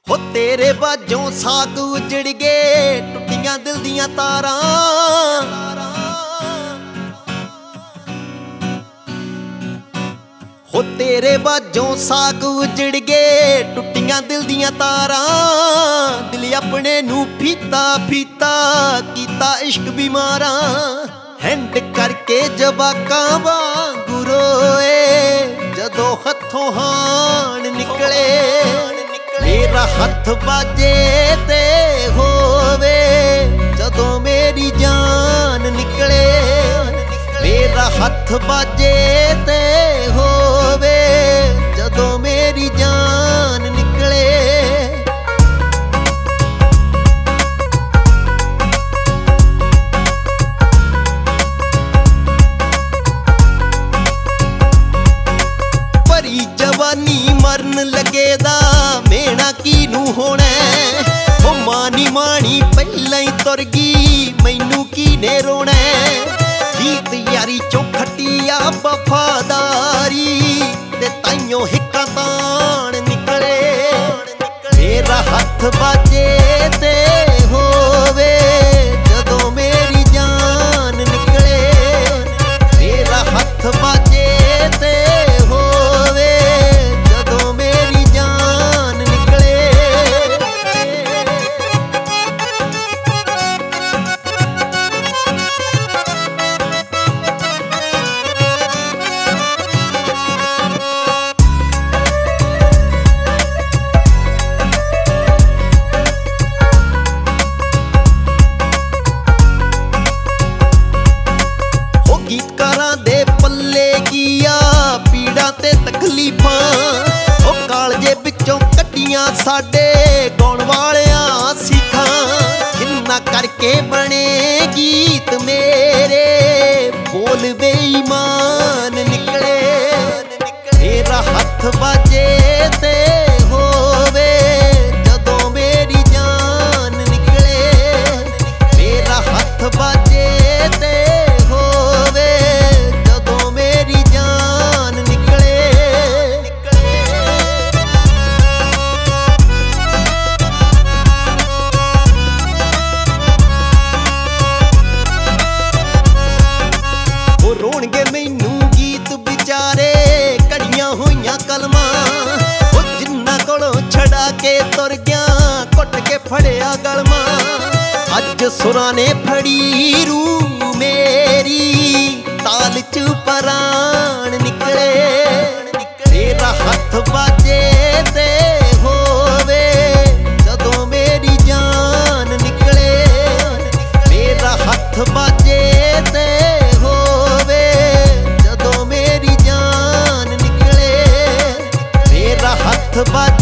ਹੋ ਤੇਰੇ ਬਾਝੋਂ ਸਾਗ ਉਜੜ ਗਏ, ਟੁੱਟੀਆਂ ਦਿਲ ਦੀਆਂ ਤਾਰਾਂ। ਹੋ ਤੇਰੇ ਬਾਝੋਂ ਸਾਗ ਉਜੜ ਗਏ, ਟੁੱਟੀਆਂ ਦਿਲ ਦੀਆਂ ਤਾਰਾਂ। ਦਿਲ ਆਪਣੇ ਨੂੰ ਫੀਤਾ ਫੀਤਾ ਕੀਤਾ ਇਸ਼ਕ ਬਿਮਾਰਾਂ। ਹੈਂਡ ਕਰਕੇ ਜਵਾਕਾਂ ਵਾਂਗੂ ਰੋਏ ਜਦੋਂ ਹੱਥੋਂ ਹਾਣ ਨਿਕਲੇ। ਮੇਰਾ ਹੱਥ ਬਾਜੇ ਤੇ ਹੋਵੇ ਜਦੋਂ ਮੇਰੀ ਜਾਨ ਨਿਕਲੇ। ਮੇਰਾ ਹੱਥ ਬਾਜੇ ਤੇ ਹੋਵੇ ਜਦੋਂ ਮੇਰੀ ਜਾਨ ਨਿਕਲੇ। ਭਰੀ ਜਵਾਨੀ ਮਰਨ ਲੱਗੇ ਦਾ ਮੇਣਾ ਕਿਨੂੰ ਹੋਣਾ। ਉਹ ਮਾਨੀ ਮਾਣੀ ਪਹਿਲਾਂ ਹੀ ਤੁਰ ਗਈ, ਮੈਨੂੰ ਕਿਨੇ ਰੋਣਾ। ਗੀਤ ਯਾਰੀ ਚੋਂ ਖੱਟੀ ਆ ਵਫਾਦਾਰੀ ਤੇ ਤਾਈਓ ਹਿੱਕਾਂ ਤਾਣ ਨਿਕਲੇ। ਮੇਰਾ ਹੱਥ ਬਾਜੇ ਤੇ ਹੋਵੇ ਜਦੋਂ ਮੇਰੀ ਜਾਨ ਨਿਕਲੇ। ਮੇਰਾ ਹੱਥ ਬਾਜੇ ਤੇ ਹੋਵੇ ਜਦੋਂ ਮੇਰੀ ਜਾਨ ਨਿਕਲੇ। ਗੀਤਕਾਰਾਂ ਦੇ ਪੱਲੇ ਕੀ ਆ ਪੀੜਾਂ ਤੇ ਤਕਲੀਫਾਂ। ਉਹ ਕਾਲਜੇ ਵਿੱਚੋਂ ਕੱਢੀਆਂ ਸਾਡੇ ਗਾਉਣ ਵਾਲਿਆਂ ਸਿੱਖਾਂ। ਜਿੰਨਾ ਕਰਕੇ ਬਣੇ ਗੀਤ ਮੇਰੇ ਬੋਲ ਬੇਈਮਾਨ ਨਿਕਲੇ। ਮੇਰਾ ਹੱਥ ਬਾਜੇ ਤੇ ਹੋਵੇ ਜਦੋਂ ਮੇਰੀ ਜਾਨ ਨਿਕਲੇ। ਮੇਰਾ ਹੱਥ ਬਾਜੇ ਤੇ ਰੋਣਗੇ ਮੈਨੂੰ ਗੀਤ ਵਿਚਾਰੇ ਘੜੀਆਂ ਹੋਈਆਂ ਕਲਮਾਂ। ਉਹ ਜਿੰਨਾ ਕੋਲੋਂ ਛੜਾ ਕੇ ਤੁਰ ਗਿਆ ਘੁੱਟ ਕੇ ਫੜਿਆ ਗਲਮਾਂ। ਅੱਜ ਸੁਰਾਂ ਨੇ ਫੜੀ ਰੂਹ ਮੇਰੀ ਤਾਲ ਚ ਪਰਾਣ ਨਿਕਲੇ। ਮੇਰਾ ਹੱਥ ਬਾਜੇ ਤੇ ਹੋਵੇ ਜਦੋਂ ਮੇਰੀ ਜਾਨ ਨਿਕਲੇ। ਮੇਰਾ ਹੱਥ ਬਾਜੇ ਤੇ ਜਦੋਂ ਮੇਰੀ ਜਾਨ ਨਿਕਲੇ। ਮੇਰਾ ਹੱਥ